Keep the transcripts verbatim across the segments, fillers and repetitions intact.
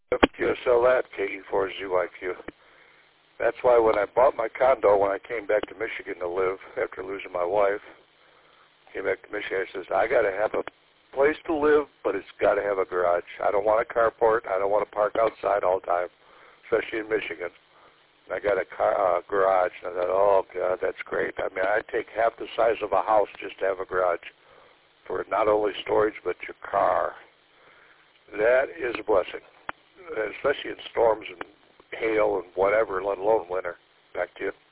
Q S L that, K E four Z Y Q. That's why when I bought my condo, when I came back to Michigan to live after losing my wife, came back to Michigan, I says, I got to have a place to live, but it's got to have a garage. I don't want a carport. I don't want to park outside all the time, especially in Michigan. I got a car, uh, garage, and I thought, oh, God, that's great. I mean, I'd take half the size of a house just to have a garage for not only storage, but your car. That is a blessing, especially in storms and hail and whatever, let alone winter. Back to you.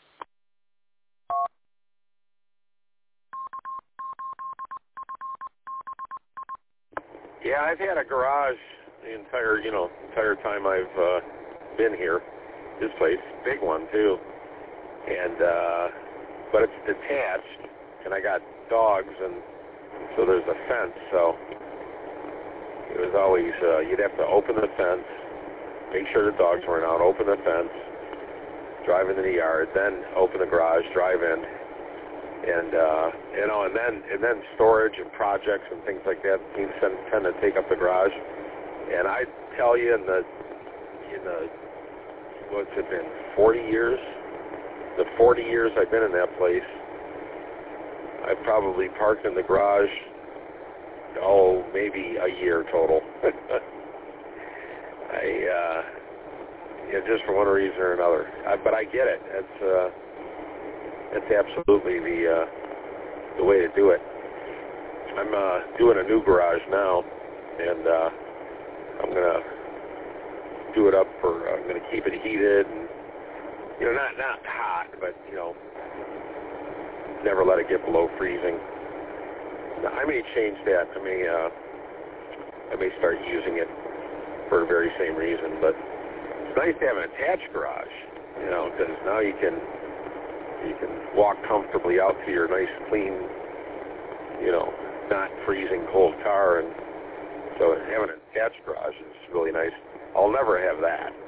Yeah, I've had a garage the entire, you know, entire time I've uh, been here. This place, big one too, and uh, but it's detached, and I got dogs, and so there's a fence. So it was always uh, you'd have to open the fence, make sure the dogs weren't out, open the fence, drive into the yard, then open the garage, drive in, and uh, you know, and then and then storage and projects and things like that tend, tend to take up the garage. And I tell you, in the in the what's it been, forty years? The forty years I've been in that place, I've probably parked in the garage, oh, maybe a year total. I, uh, yeah, just for one reason or another. I, but I get it. That's, uh, that's absolutely the, uh, the way to do it. I'm, uh, doing a new garage now, and, uh, I'm gonna do it up for, I'm going to keep it heated, and, you know, not not hot, but, you know, never let it get below freezing. Now, I may change that. I may, uh, I may start using it for the very same reason, but it's nice to have an attached garage, you know, because now you can, you can walk comfortably out to your nice, clean, you know, not freezing cold car, and so having an attached garage is really nice. I'll never have that.